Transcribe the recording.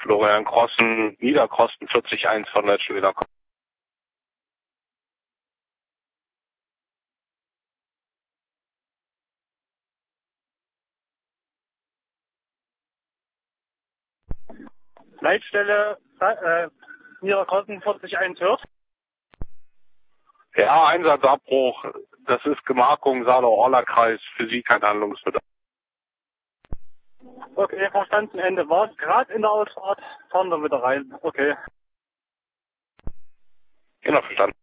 Florian Crossen, Niederkrosten 40100 schon wieder. Leitstelle Niederkrossen 40-1 hört. Ja, Einsatzabbruch. Das ist Gemarkung Saale-Orla-Kreis. Für Sie kein Handlungsbedarf. Okay, verstanden, Ende. War es gerade in der Ausfahrt? Fahren wir wieder rein. Okay. Genau, verstanden.